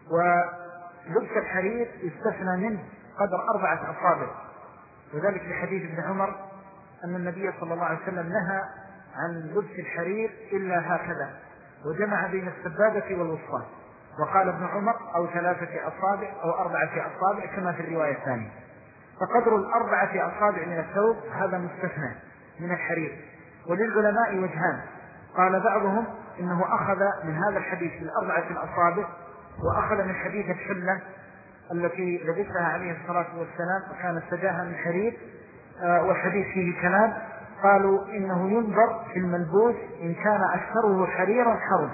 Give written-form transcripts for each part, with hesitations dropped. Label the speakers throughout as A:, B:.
A: ولبس الحرير يستثنى منه قدر 4 أصابع، وذلك لحديث ابن عمر أن النبي صلى الله عليه وسلم نهى عن لبس الحرير إلا هكذا، وجمع بين السبابة والوسطى، وقال ابن عمر أو 3 أصابع أو 4 أصابع كما في الرواية الثانية. فقدر 4 أصابع من الثوب هذا مستثنى من الحرير. وللعلماء وجهان، قال بعضهم إنه أخذ من هذا الحديث ال4 أصابع، وأخذ من حديث الحلة التي لبسها عليه الصلاة والسلام وكانت سجاها من حرير، والحديث فيه كلام، قالوا إنه ينظر في الملبوس إن كان أكثره حريرا حرم،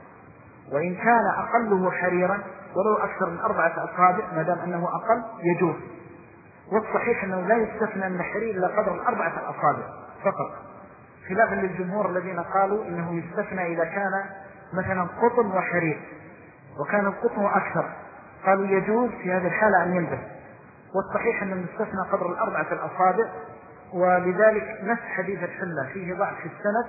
A: وإن كان أقله حريرا ولو أكثر من 4 أصابع ما دام أنه أقل يجوز. والصحيح أنه لا يستثنى من الحرير إلا قدر 4 أصابع فقط، خلافا للجمهور الذين قالوا إنه يستثنى إذا كان مثلا قطن وحرير وكان القطن أكثر، قالوا يجوز في هذه الحالة أن يلبس. والصحيح أن المستثنى قدر 4 أصابع، ولذلك نفس حديث الحلة فيه ضعف في السند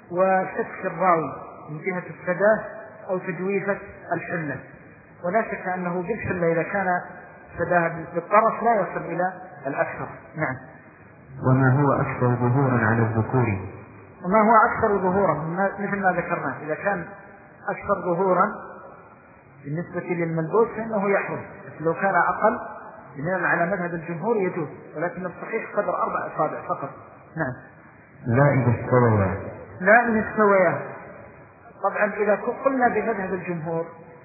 A: وشك الراوي من جهة السداه أو تجويفة الحلة، ولا شك أنه بالحلة إذا كان سداها بالطرف لا يصل إلى الأكثر. نعم.
B: وما هو أكثر ظهورا على الذكور؟
A: وما هو أكثر ظهورا مثل ما ذكرنا، إذا كان أكثر ظهورا بالنسبة للملبوس فإنه يحرم، لو كان أقل بناء على مذهب الجمهور يجوز، ولكن الصحيح قدر 4 أصابع فقط. نعم.
B: لا إذا استويا.
A: لا إذا استويا. طبعا إذا قلنا بمذهب الجمهور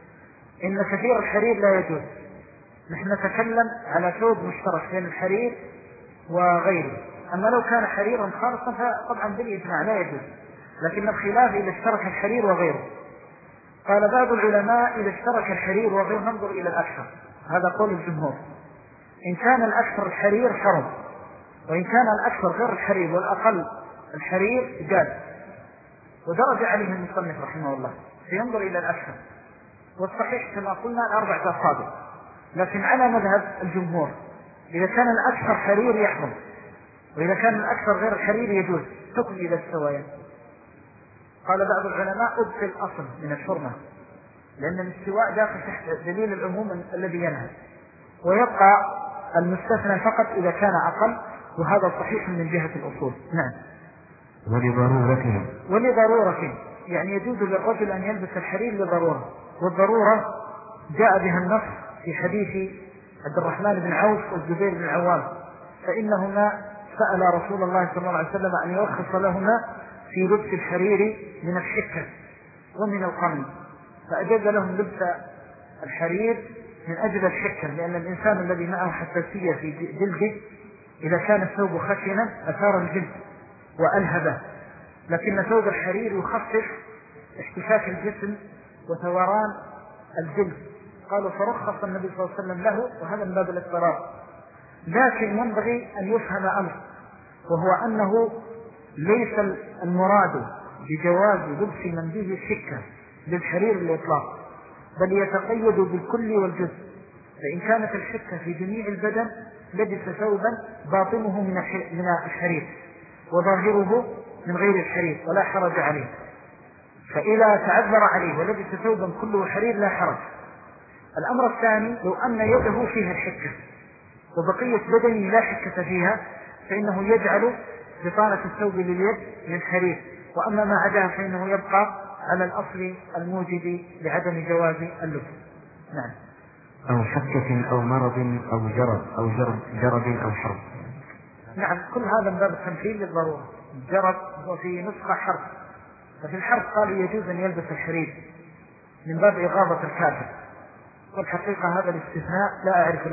A: إن كثير الحرير لا يجوز، نحن نتكلم على ثوب مشترك بين الحرير وغيره. أما لو كان حريرا خالصا فطبعا بالإجماع لا يجوز، لكن الخلاف إذا اشترك الحرير وغيره. قال بعض العلماء إذا اشترك الحرير وغيره ننظر إلى الأكثر، هذا قول الجمهور. إن كان الأكثر الحرير حرم، وإن كان الأكثر غير الحرير والأقل الحرير جاز، ودرج عليه المصنف رحمه الله فينظر إلى الأكثر. والصحيح كما قلنا 4 أصابع، لكن على مذهب الجمهور إذا كان الأكثر حرير يحرم، وإذا كان الأكثر غير الحرير يجوز، تكن إلى السوايا. قال بعض العلماء أبقي الأصل من الحرمة، لأن الاستواء داخل تحت دليل العموم الذي ينهى، ويبقى المستثنى فقط إذا كان أقل، وهذا صحيح من جهة الأصول. نعم. ولضرورة يعني يجوز للرجل أن يلبس الحرير لضرورة، والضرورة جاء بها النص في حديث عبد الرحمن بن عوف والزبير بن عوام، فإنهما سأل رسول الله صلى الله عليه وسلم أن يرخص لهما في لبس الحرير من الحكة ومن القمل، فأجاز لهم لبس الحرير من أجل الحكة، لأن الإنسان الذي معه حساسية في جلده إذا كان الثوب خشنا أثار الجلد وألهبه، لكن ثوب الحرير يخفف احتكاك الجسم وثوران الجلد. قالوا فرخص النبي صلى الله عليه وسلم له، وهذا من باب الاضطرار. لكن ينبغي أن يفهم أمر، وهو أنه ليس المراد بجواز لبس من به الحكة للحرير الإطلاق، بل يتقيد بالكل والجزء. فإن كانت الحكة في جميع البدن لبس ثوبا باطنه من الحرير وظاهره من غير الحرير ولا حرج عليه، فإذا تعذر عليه ولبس ثوبا كله حرير لا حرج. الأمر الثاني لو أن يده فيها الحكة وبقية بدنه لا حكة فيها، فإنه يجعل بطانة الثوب لليد من حرير، وأما ما عداها فإنه يبقى على الأصل الموجب لعدم جواز اللبس. نعم.
B: أو حكة أو مرض أو جرب أو حرب.
A: نعم، كل هذا من باب التمثيل للضرورة. جرب وفي نسخة حرب، ففي الحرب قالوا يجوز أن يلبس الحرير من باب إغاظة الكافر، والحقيقة هذا الاستثناء لا أعرف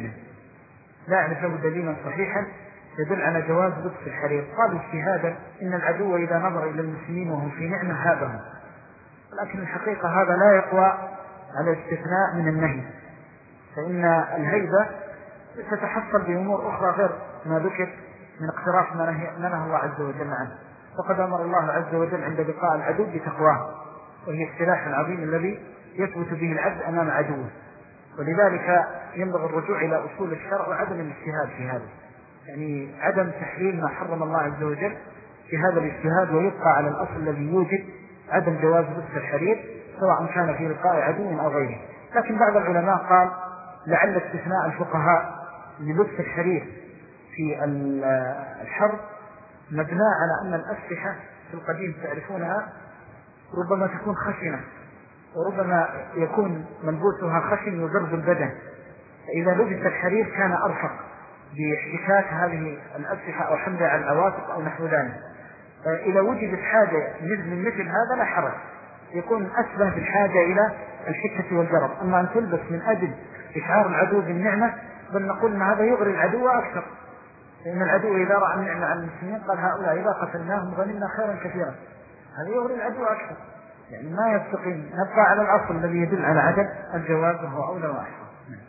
A: له دليلا صحيحا يدل على جواز لبس الحرير. قالوا اجتهادا إن العدو إذا نظر إلى المسلمين وهم في نعمة هابهم، لكن الحقيقة هذا لا يقوى على استثناء من النهي، فإن الهيبة تتحصل بأمور أخرى غير ما ذكر من اقتراف ما نهى الله عز وجل عنه. وقد أمر الله عز وجل عند لقاء العدو بتقواه، وهي السلاح العظيم الذي يثبت به العبد أمام عدوه، ولذلك ينبغي الرجوع إلى أصول الشرع وعدم الاجتهاد في هذا، يعني عدم تحريم ما حرم الله عز وجل في هذا الاجتهاد، ويبقى على الأصل الذي يوجد عدم جواز لبس الحرير سواء كان في لقاء عدو أو غيره. لكن بعض العلماء قال لعل استثناء الفقهاء للبس الحرير في الحرب مبنى على أن الأسلحة في القديم تعرفونها ربما تكون خشنة، وربما يكون ملبوسها خشن يضرب البدن، فإذا لبس الحرير كان أرفق باحتكاك هذه الأسلحة أو حملها على العواتق أو نحو ذلك. إذا وجدت حاجة مثل هذا لا حرج، يكون أشبه بالحاجة إلى الحكة والجرب. أما أن تلبس من أجل إشعار العدو بالنعمة بل نقول أن هذا يغري العدو أكثر، لأن العدو إذا رأى النعمة على المسلمين قال هؤلاء إذا قتلناهم غنمنا خيرا كثيرا، هذا يغري العدو أكثر. يعني ما يستقيم، نبقى على الأصل الذي يدل على عدم الجواز وهو أولى وأحسن.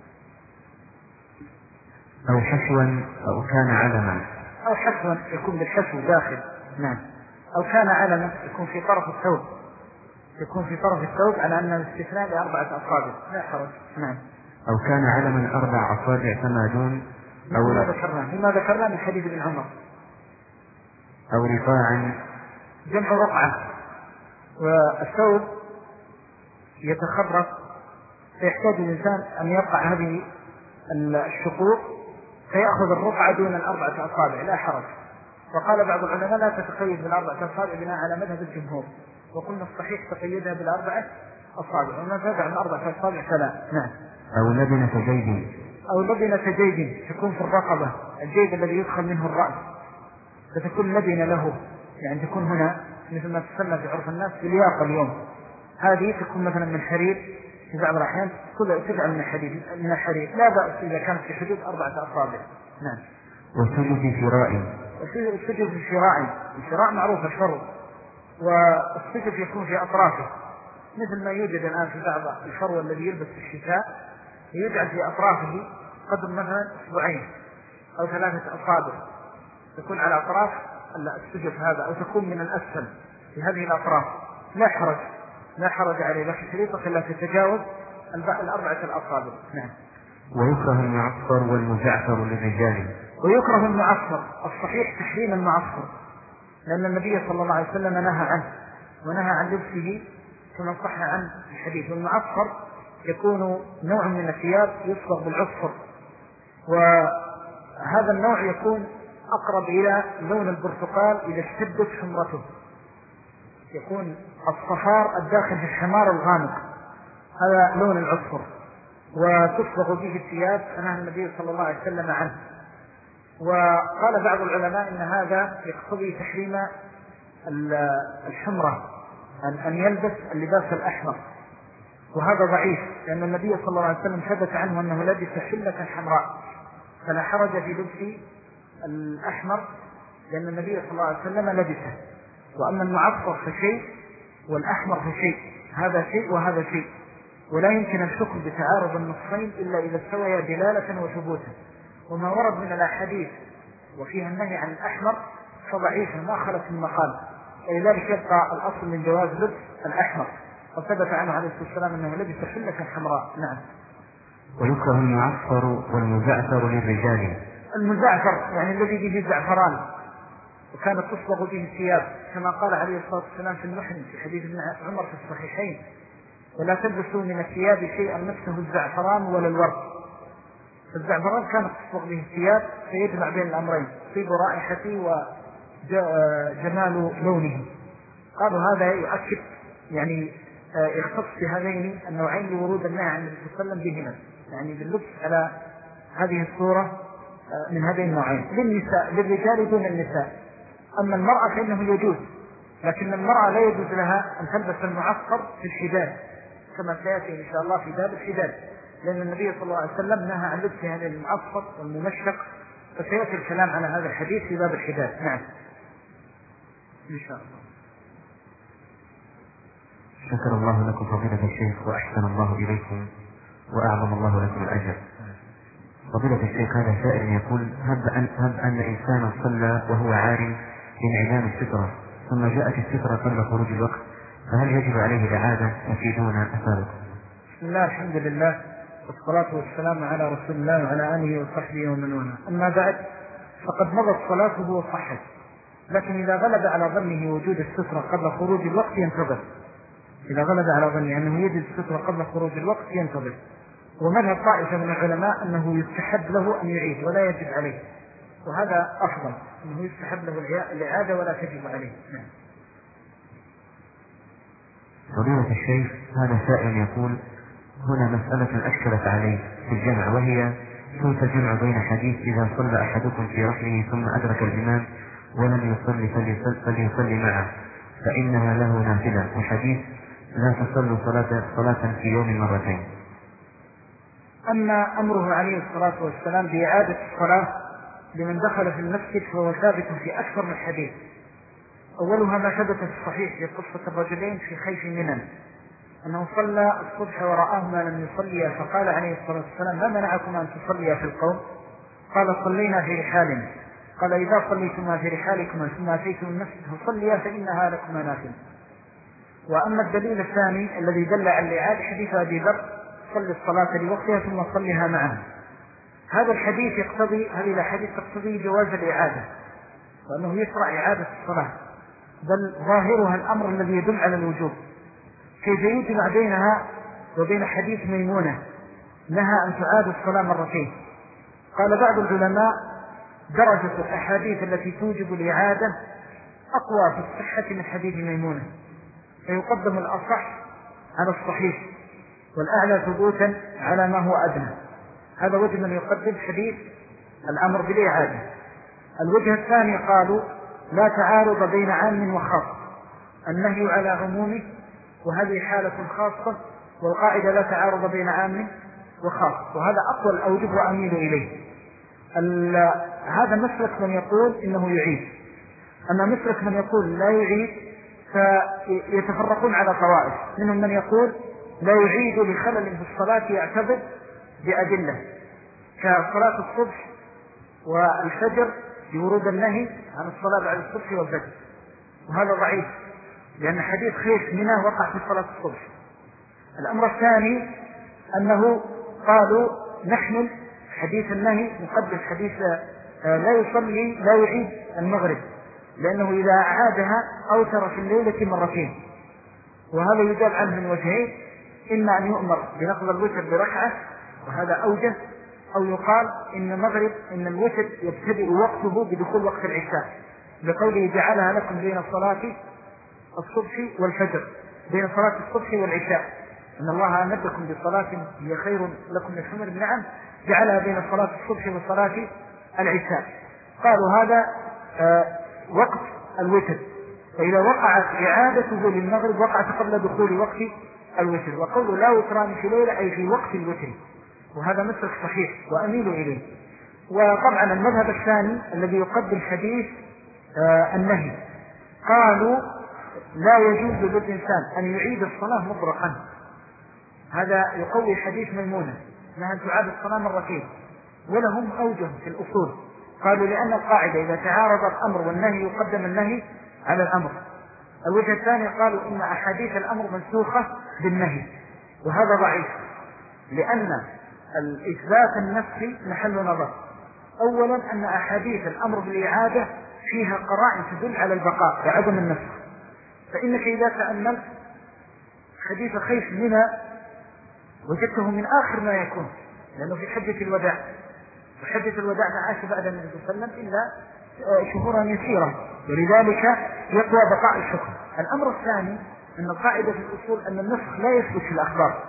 B: أو حشوا أو كان علما،
A: أو حشوا يكون بالحشو داخل، نعم. أو كان علما يكون في طرف الثوب، يكون في طرف الثوب على أن الاستثناء ل4 أصابع لا حرج، نعم.
B: أو كان علما 4 أصابع كما دون، أو
A: لما ذكرنا من حديث ابن عمر.
B: أو رفاعا
A: جمع رقعة، والثوب يتخرق فيحتاج الإنسان أن يقع هذه الشقوق فيأخذ الرقعة دون 4 أصابع لا حرج. وقال بعض العلماء لا تتقيد بال4 أصابع بناء على مذهب الجمهور، وقلنا الصحيح تقيدها بال4 أصابع، وما زاد عن 4 أصابع فلا، نعم.
B: أو لبنة جيب،
A: أو لبنة جيب تكون في الرقبة، الجيب الذي يدخل منه الرأس، فتكون لبنة له، يعني تكون هنا مثل ما تسمى في عرف الناس بالياقة اليوم، هذه تكون مثلا من حرير في بعض الأحيان تجعل من الحرير لا بأس إذا كانت في حدود 4 أصابع، نعم.
B: وسجد فراء،
A: والسجد في فراء، الفراء معروف الفرو، والسجد يكون في أطرافه مثل ما يوجد الآن في بعض الفرو الذي يلبس في الشتاء يجعل في أطرافه قدر مثلا 2 أو 3 أصابع تكون على أطراف السجد هذا، أو تكون من الأسفل في هذه الأطراف لا حرج عليه، لكن شريطة لا تتجاوز 4 أصابع، نعم.
B: ويكره المعصفر والمزعفر للرجال،
A: ويكره المعصفر، الصحيح تحريم المعصفر لأن النبي صلى الله عليه وسلم نهى عنه ونهى عن لبسه كما صح عن الحديث. والمعصفر يكون نوع من الثياب يصبغ بالعصفر، وهذا النوع يكون أقرب إلى لون البرتقال إذا اشتدت حمرته، يكون الصفار الداخل في الحمار الغامق، هذا لون العصفر، وتصبغ به الثياب فنهى النبي صلى الله عليه وسلم عنه. وقال بعض العلماء إن هذا يقتضي تحريم الحمرة، أن يلبس اللباس الأحمر، وهذا ضعيف لأن النبي صلى الله عليه وسلم ثبت عنه أنه لبس حلة حمراء فلا حرج في لبس الأحمر لأن النبي صلى الله عليه وسلم لبسه. وأما المعصفر فشيء والأحمر فشيء، هذا شيء وهذا شيء، ولا يمكن الحكم بتعارض النصين إلا إذا استويا دلالة وثبوتا. وما ورد من الأحاديث وفيها النهي عن الأحمر فضعيف ما خلت المقام، ولذلك يبقى الأصل من جواز لبس الأحمر، وثبت عنه عليه الصلاة والسلام أنه لبس حلة حمراء، نعم.
B: ويكره المعصفر والمزعفر للرجال،
A: المزعفر يعني الذي به زعفران وكانت تصبغ به الثياب كما قال عليه الصلاة والسلام في المحن في حديث ابن عمر في الصحيحين: ولا تلبسوا من الثياب شيئا مسه الزعفران ولا الورد. فالزعفران كانت تصبغ به الثياب فيجمع بين الأمرين، طيب رائحته وجمال لونه. قالوا هذا يؤكد يعني يختص بهذين النوعين لورود النهي عن النبي صلى الله عليه وسلم بهما، يعني باللبس على هذه الصورة من هذين النوعين للنساء، للرجال دون النساء. أما المرأة فإنه يجوز، لكن المرأة لا يجوز لها أن تلبس المعصفر في الحداد كما سيأتي إن شاء الله في باب الحداد، لأن النبي صلى الله عليه وسلم نهى عن لبس هذا المعصفر والممشق، فسيأتي الكلام على هذا الحديث في باب الحداد، نعم إن شاء الله.
B: شكر الله لكم فضيلة الشيخ وأحسن الله إليكم وأعظم الله لكم الأجر. فضيلة الشيخ، هذا سائل يقول: هب أن إنسانا صلى وهو عار لانعدام السترة ثم جاءت السترة قبل خروج الوقت، فهل يجب عليه الإعادة وفيدونا أثاره؟
A: بسم الله، الحمد لله والصلاة والسلام على رسول الله وعلى آله وصحبه ومن والاه. أما بعد، فقد مضت صلاته وصحت، لكن إذا غلب على ظنه وجود السترة قبل خروج الوقت ينتظر، إذا غلب على ظني أنه يجد السترة قبل خروج الوقت ينتظر. ومذهب طائفة من العلماء أنه يستحب له أن يعيد ولا يجب عليه، وهذا أفضل، أنه يستحب له الإعادة ولا تجب عليه.
B: فضيلة الشيخ، هذا سائل يقول: هنا مسألة أشكلت عليه في الجمع، وهي كيف الجمع بين حديث إذا صلى أحدكم في رحله ثم أدرك الإمام ولم يصلي فليصلي معه فإنها له نافلة، وحديث لا تصلوا صلاة في يوم مرتين.
A: أما أمره عليه الصلاة والسلام بإعادة الصلاة لمن دخل في المسجد فهو ثابت في أكثر من حديث. أولها ما ثبت في الصحيح في قصة الرجلين في خيف منن، أنه صلى الصبح ورآهما لم يصليا، فقال عليه الصلاة والسلام: ما منعكما أن تصليا في القوم؟ قال: صلينا في رحالنا. قال: إذا صليتما في رحالكما ثم أتيتم المسجد فصليا فإنها لكما نافلة. وأما الدليل الثاني الذي دل على الإعادة حديث أبي ذر: صل الصلاة لوقتها ثم صلها معها. هذا الحديث يقتضي، هذه الأحاديث تقتضي جواز الإعادة، وأنه يشرع إعادة الصلاة، بل ظاهرها الأمر الذي يدل على الوجوب. كيف يجمع بينها وبين حديث ميمونة نهى أن تعاد الصلاة مرتين؟ قال بعض العلماء: درجة الأحاديث التي توجب الإعادة أقوى في الصحة من حديث ميمونة، فيقدم الأصح على الصحيح والأعلى ثبوتا على ما هو أدنى. هذا وجه من يقدم حديث الأمر بالإعادة. الوجه الثاني قالوا: لا تعارض بين عام وخاص، النهي على عمومه، وهذه حالة خاصة، والقاعدة لا تعارض بين عام وخاص، وهذا أقوى الأوجه وأميل إليه. هذا مسلك من يقول إنه يعيد. أما مسلك من يقول لا يعيد فيتفرقون على طوائف، منهم من يقول لا يعيد لخلل في الصلاة يعتبر بأدلة كصلاة الصبح والفجر بورود النهي عن الصلاة بعد الصبح والفجر، وهذا ضعيف لأن حديث خيف منه وقع في صلاة الصبح. الأمر الثاني أنه قالوا نحمل حديث النهي مقدس حديث لا يعيد المغرب، لأنه إذا أعادها أوتر في الليلة مرتين، وهذا يدل عنه من وجهين: إما أن يؤمر بنقض الوتر بركعة وهذا أوجه، أو يقال إن الوتر يبتدئ وقته بدخول وقت العشاء، بقوله جعلها لكم بين صلاة الصبح والفجر، بين صلاة الصبح والعشاء، إن الله أمدكم بصلاة هي خير لكم من حمر النعم، جعلها بين صلاة الصبح وصلاة العشاء. قالوا هذا وقت الوتر، فإذا وقعت إعادته للمغرب وقعت قبل دخول وقت الوتر. وقول لا وتران في ليلة أي في وقت الوتر، وهذا مسلك صحيح وأميل إليه. وطبعا المذهب الثاني الذي يقدم حديث النهي، قالوا لا يجوز للإنسان أن يعيد الصلاة مطلقا، هذا يقوي حديث ميمونة أنها تعاد الصلاة مرتين. ولهم أوجه في الأصول، قالوا لأن القاعدة إذا تعارض الأمر والنهي يقدم النهي على الأمر. الوجه الثاني قالوا إن أحاديث الأمر منسوخة بالنهي، وهذا ضعيف، لأن الإثبات النفسي محل نظر. أولا أن أحاديث الأمر بالإعادة فيها قرائن تدل على البقاء وعدم النسخ، فإنك إذا تأملت حديث خيف منها وجدته من آخر ما يكون، لأنه في حجة الوداع، وحجة الوداع ما عاش بعد النبي صلى الله عليه وسلم إلا شهورا يسيرة، ولذلك يقوى بقاء الحكم. الأمر الثاني أن القاعدة في الأصول أن النسخ لا يثبت في الأخبار،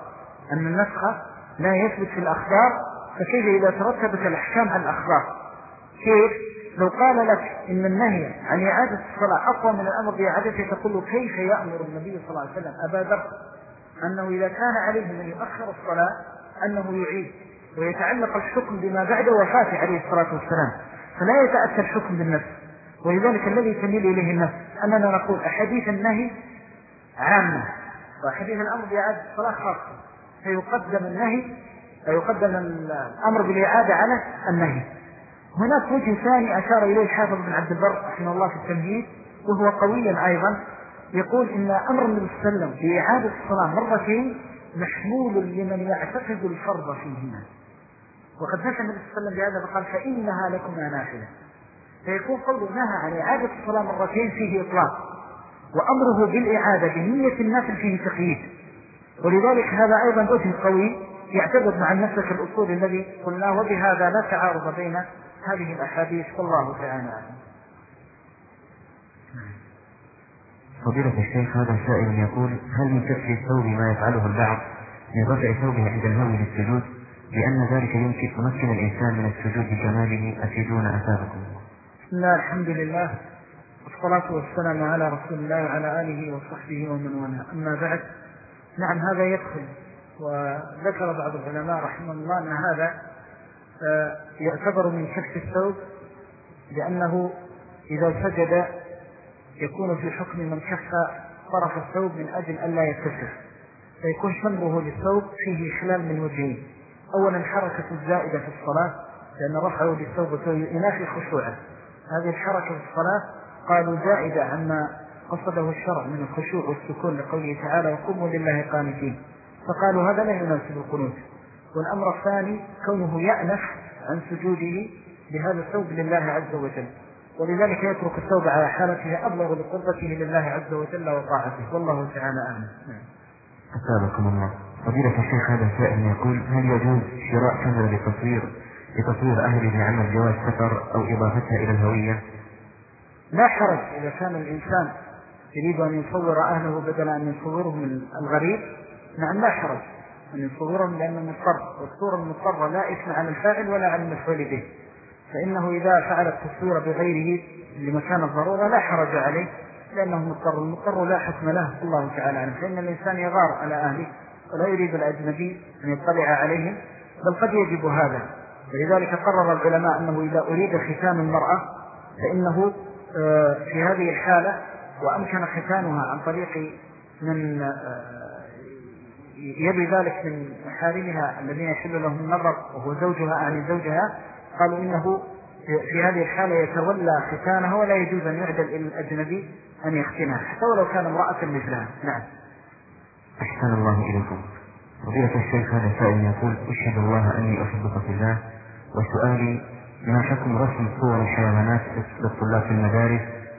A: فكيف إذا ترتبت الأحكام على الأخبار؟ كيف لو قال لك إن النهي عن إعادة الصلاة أقوى من الأمر بإعادته، تقول له كيف يأمر النبي صلى الله عليه وسلم أبا ذر أنه إذا كان عليه من يؤخر الصلاة أنه يعيد، ويتعلق الحكم بما بعد وفاته عليه الصلاة والسلام، فلا يتأتى الحكم بالنفس. ولذلك الذي تميل إليه النفس أننا نقول أحاديث النهي عامة وأحاديث الأمر بإعادة الصلاة خاصة، فيقدم الأمر بالإعادة على النهي. هناك وجه ثاني أشار إليه الحافظ بن عبد البر رحمه الله في التمهيد، وهو قوي أيضا، يقول إن أمر النبي صلى الله عليه وسلم بإعادة الصلاة مرتين محمول لمن يعتقد الفرض فيهما، وقد نفى النبي صلى الله عليه وسلم بهذا فقال فإنها لكما نافلة، فيكون قوله نهى عن إعادة الصلاة مرتين فيه إطلاق، وأمره بالإعادة بنية النافل فيه تقييد، ولذلك هذا أيضا وجه قوي يعتبر مع المسلك الأصولي الذي قلناه، وبهذا لا تعارض بين هذه الأحاديث، والله تعالى أعلم.
B: فضيلة الشيخ، هذا سائل يقول: هل من كسر الثوب ما يفعله البعض من رفع ثوبه عند الهوي للسجود، لأن ذلك يمكن الإنسان من السجود بكماله؟ أفيدون أثابكم.
A: بسم الله، الحمد لله، والصلاة والسلام على رسول الله وعلى آله وصحبه ومن والاه، أما بعد. نعم، هذا يدخل، وذكر بعض العلماء رحمه الله أن هذا يعتبر من كف الثوب، لأنه إذا سجد يكون في حكم من كف طرف الثوب من أجل ألا يتسع، فيكون شمره للثوب فيه إخلال من وجهين: أولا حركة الزائدة في الصلاة، لأن رفعه للثوب ينافي خشوعه، هذه الحركة في الصلاة قالوا زائدة عما قصده الشرع من الخشوع والسكون، لقوله تعالى: وقوموا لله قانتين، فقالوا هذا لا يناسب القنوت. والأمر الثاني كونه يأنف عن سجوده بهذا الثوب لله عز وجل، ولذلك يترك الثوب على حالته أبلغ لقربته لله عز وجل وطاعته، والله تعالى أعلم.
B: أثابكم الله. فضيلة الشيخ، هذا سائل يقول: هل يجوز شراء كاميرا لتصوير أهله بعمل جواز سفر أو إضافتها إلى الهوية؟
A: لا حرج إذا كان الإنسان يريد أن يصور أهله بدل أن يصورهم من الغريب، نعم لا حرج أن يصورهم، لأنه مضطر، والصورة المضطرة لا إثم على الفاعل ولا على المفعول به، فإنه إذا فعل التصوير بغيره لمكان الضرورة لا حرج عليه، لأنه مضطر، المضطر لا حكم له، الله تعالى عنه. فإن الإنسان يغار على أهله ولا يريد الأجنبي أن يطلع عليهم، بل قد يجب هذا، ولذلك قرر العلماء أنه إذا أريد ختان المرأة فإنه في هذه الحالة وأمكن ختانها عن طريق من يبي ذلك من محارمها الذين يحل لهم النظر وهو زوجها عن زوجها، قالوا إنه في هذه الحالة يتولى ختانها ولا يجوز أن يعدل إلى الأجنبي أن يختنها حتى ولو كان امرأة مثلها. نعم.
B: أحسن الله إليكم. فضيلة الشيخ، هذا سائل يقول: أشهد الله أني أحبك في الله، وسؤالي: ما حكم رسم صور الحيوانات للطلاب في المدارس؟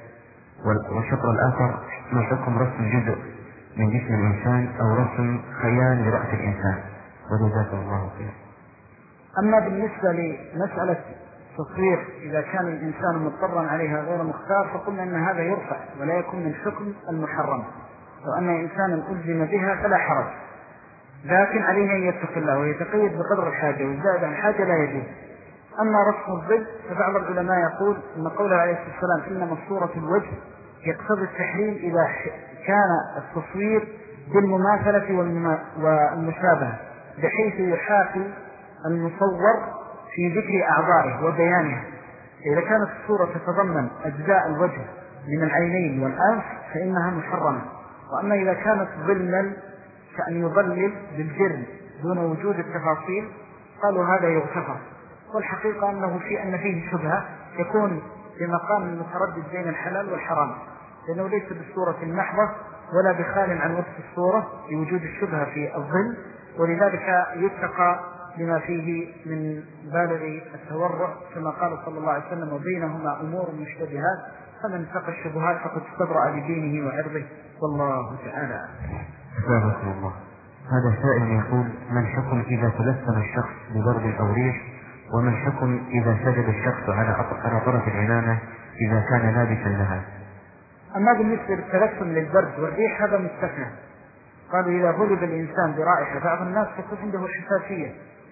B: والشطر الآخر: ما حكم رسم جزء من جسم الإنسان أو رسم خيال لرأس الإنسان؟ وجزاكم الله خير.
A: أما بالنسبة لمسألة تصوير إذا كان الإنسان مضطرا عليها غير مختار، فقلنا أن هذا يرفع ولا يكون من حكم المحرم، وأن إنسانا ألزم بها فلا حرج، لكن عليه أن يتقي الله ويتقيد بقدر الحاجة، والزائد عن الحاجة لا يجوز. أما رسم الظل فبعض العلماء يقول إن قوله عليه الصلاة والسلام: إنما صورة الوجه، يقتضي التحريم إذا كان التصوير بالمماثلة والمشابهة، بحيث يحاكي المصور في ذكر أعضائه وبيانها. إذا كانت الصورة تتضمن أجزاء الوجه من العينين والأنف فإنها محرمة. وأما إذا كانت ظلا كأن يظلل بالجرم دون وجود التفاصيل قالوا هذا يغتفر. والحقيقة أنه أن فيه شبهة يكون في مقام المتردد بين الحلال والحرام، لأنه ليس بالصورة المحضة ولا بخال عن وصف الصورة لوجود الشبهة في الظل، ولذلك يتقى لما فيه من بالغ التورع، كما قال صلى الله عليه وسلم: وبينهما أمور مشتبهات، فمن اتقى الشبهات فقد استبرأ لدينه وعرضه، والله تعالى.
B: جزاكم الله. هذا سائل يقول: ما الحكم إذا تلثم الشخص بضرب أو ريح؟ وما الحكم إذا سجد الشخص على طرف العمامة إذا كان لابسا لها؟
A: أما بالنسبة للتلثم للبرد والريح هذا مستثنى. قالوا إذا غلب الإنسان برائحة، بعض الناس تكون عنده حساسية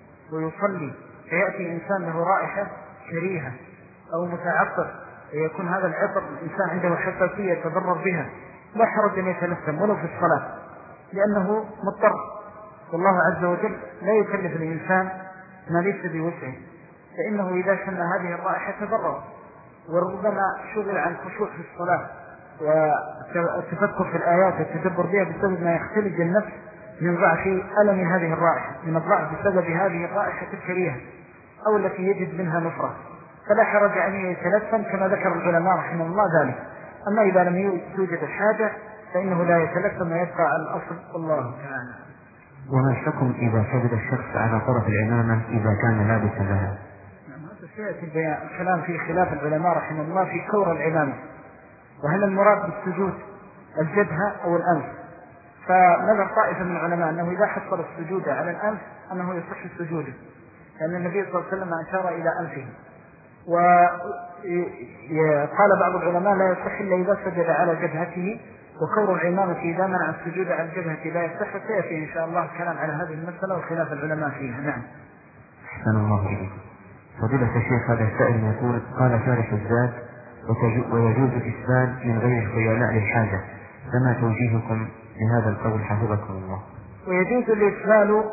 A: ويصلي فيأتي إنسان له رائحة كريهة أو متعطر، ويكون هذا العطر الإنسان عنده حساسية يتضرر بها، لا حرج أن يتلثم ولو في الصلاة، لأنه مضطر، والله عز وجل لا يكلف الإنسان ما ليس بوسعه، فإنه إذا شم هذه الرائحة تضرر، وربما شغل عن خشوع في الصلاة والتفكر في الآيات والتدبر بها بسبب ما يختلج النفس من ضعف ألم هذه الرائحة، من الضعف بسبب هذه الرائحة الكريهة أو التي يجد منها نفرة، فلا حرج أن يتلثم كما ذكر العلماء رحمه الله ذلك. أما إذا لم توجد الحاجة فإنه لا يتلثم ويبقى على الأصل، والله تعالى.
B: وما الحكم إذا سجد الشخص على طرف العمامة إذا كان لابسا لها؟
A: هذا سيأتي الكلام في خلاف العلماء رحمه الله في كور العمامة، وهل المراد بالسجود الجبهة أو الأنف. فنظر طائفة من العلماء أنه إذا حصل السجود على الأنف أنه يصح السجود، لأن النبي صلى الله عليه وسلم أشار إلى أنفه. وقال بعض العلماء لا يصح إلا إذا سجد على جبهته، وكور العمامة إذا منع السجود على الجبهة لا يصح. سيأتي إن شاء الله الكلام على هذه المسألة وخلاف العلماء فيها. نعم.
B: أحسن الله إليكم. فضيلة الشيخ هذا السائل يقول قال شارح الزاد ويجوز الإسبال من غير الخيلاء للحاجة، فما توجيهكم لهذا القول حفظكم الله؟
A: ويجوز الإسبال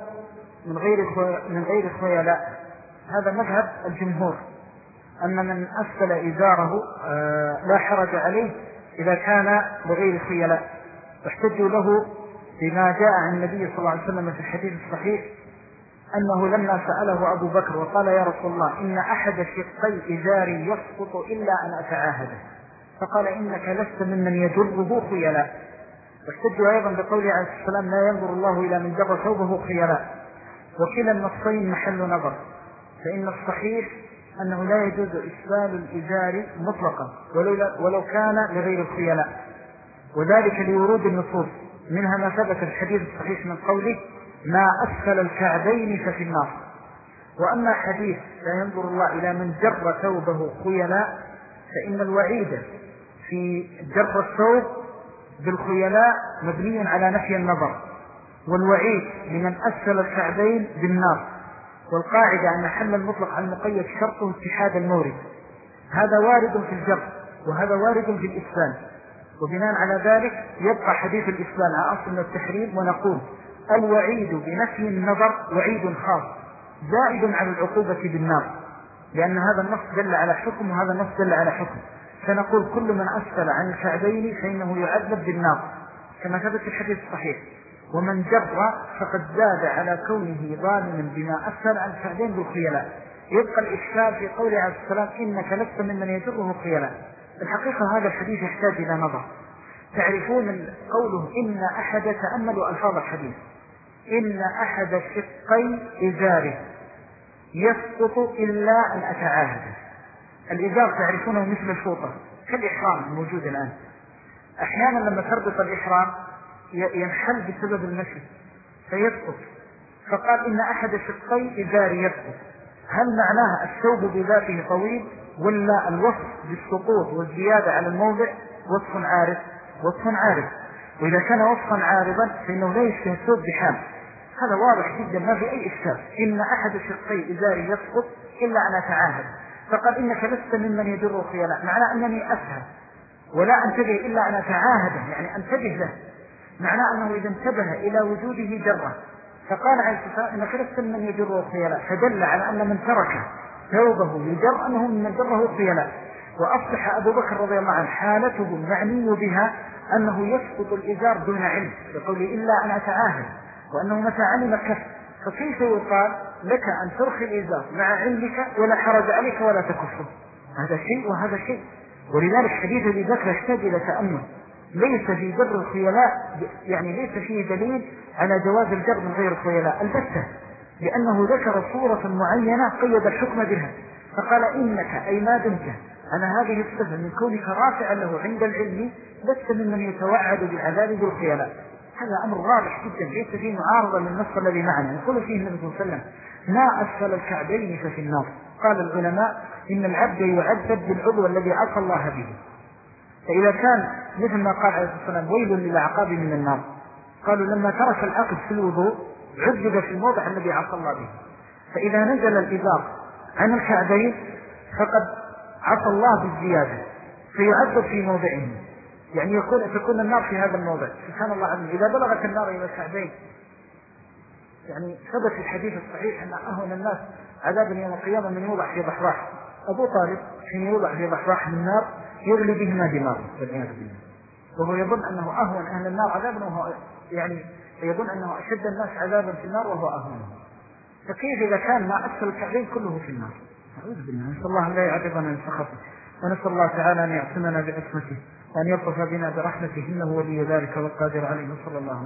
A: من غير الخيلاء، هذا مذهب الجمهور، أن من أسفل إزاره لا حرج عليه إذا كان بغير خيلاء. واحتجوا له بما جاء عن النبي صلى الله عليه وسلم في الحديث الصحيح أنه لما سأله أبو بكر وقال يا رسول الله إن أحد شقي إزاري يسقط إلا أن أتعاهده، فقال إنك لست ممن يجره خيلاء. واحتجوا أيضا بقوله عليه السلام لا ينظر الله إلى من جر ثوبه خيلاء. وكلا النصين محل نظر، فإن الصحيح أنه لا يجوز إسبال الإزار مطلقا ولو كان لغير الخيلاء، وذلك لورود النصوص، منها ما ثبت في الحديث الصحيح من قوله ما أسفل الكعبين ففي النار. وأما حديث لا ينظر الله إلى من جر ثوبه خيلاء، فإن الوعيد في جر الثوب بالخيلاء مبني على نفي النظر، والوعيد لمن أسفل الكعبين بالنار. والقاعدة أن حل المطلق على المقيد شرطه اتحاد المورد، هذا وارد في الجر وهذا وارد في الإسبال، وبناء على ذلك يبقى حديث الإسبال على أصل من التحريم، ونقول الوعيد بنفي النظر وعيد خاص زائد على العقوبة بالنار، لأن هذا النص دل على حكم وهذا النص دل على حكم. فنقول كل من أسفل عن الكعبين فإنه يعذب بالنار كما ثبت في الحديث الصحيح، ومن جر فقد زاد على كونه ظالما بما أسفل عن الكعبين بالخيلاء. يبقى الإشكال في قوله عليه السلام إنك لست ممن يجره خيلاء. الحقيقة هذا الحديث يحتاج إلى نظر. تعرفون قوله إن أحد، تأملوا ألفاظ الحديث، إن أحد شقي إزاره يسقط إلا أن أتعاهده. الإزار تعرفونه مثل الفوطة كالإحرام الموجود الآن، أحيانا لما تربط الإحرام ينحل بسبب المشي فيسقط، فقال إن أحد شقي إزاري يسقط. هل معناها الثوب بذاته طويل، ولا الوصف بالسقوط والزيادة على الموضع وصف عارض؟ وصف عارض، وإذا كان وصفا عارضا فإنه لا يشبه الثوب بحال. هذا واضح جدا ما في أي إشكال. إن أحد شقي إزاري يسقط إلا أن أتعاهد، فقال إنك لست ممن يجر خيلاء، معناه أنني أفهم ولا أنتبه إلا أن أتعاهده، يعني أنتبه له، معناه أنه إذا انتبه إلى وجوده جره. فقال عليه الصلاة والسلام إنك لست ممن يجر خيلاء، فدل على أن من ترك ثوبه يجر أنه من جره خيلاء. وأصبح أبو بكر رضي الله عنه حالته المعني بها أنه يسقط الإزار دون علم، يقول إلا أن أتعاهد، وأنه متى علم كف. فكيف يقال لك أن ترخي الإزار مع علمك ولا حرج عليك ولا تكفه؟ هذا شيء وهذا شيء. ولذلك حديث أبي بكر يحتاج إلى تأمل. ليس في جر الخيلاء يعني ليس فيه دليل على جواز الجر من غير الخيلاء البتة، لأنه ذكر صورة معينة قيد الحكم بها، فقال إنك أي ما دمت على هذه الصفة من كونك رافعا له عند العلم لست ممن يتوعد بالعذاب بالخيلاء. هذا أمر واضح جدا ليس فيه معارضة للنص الذي معنا. يقول فيه النبي صلى الله عليه وسلم ما أسفل الكعبين ففي النار. قال العلماء إن العبد يعذب بالعضو الذي عصى الله به، فإذا كان مثل ما قال عليه الصلاة والسلام ويل للعقاب من النار، قالوا لما ترك العقب في الوضوء عذب في الموضع الذي عصى الله به. فإذا نزل الإزار عن الكعبين فقد عصى الله بالزيادة فيعذب في موضعه، يعني تكون النار في هذا الموضع. سبحان الله عظيم، إذا بلغت النار إلى الكعبين، يعني ثبت في الحديث الصحيح أن أهون الناس عذابا يوم القيامة من يوضع في ضحراح. أبو طالب حين يوضع في ضحراح من النار يغلي بهما دماغه والعياذ بالله، وهو يظن أنه أهون أهل النار عذابا، وهو يعني يظن أنه أشد الناس عذابا في النار وهو أهونهم. فكيف إذا كان ما أسفل الكعبين كله في النار؟ أعوذ بالله. نسأل الله لا يعذبنا من سخطه، ونسأل الله تعالى أن يعصمنا بعصمته وأن يلطف بنا برحمته، إنه ولي ذلك والقادر عليه. صلى الله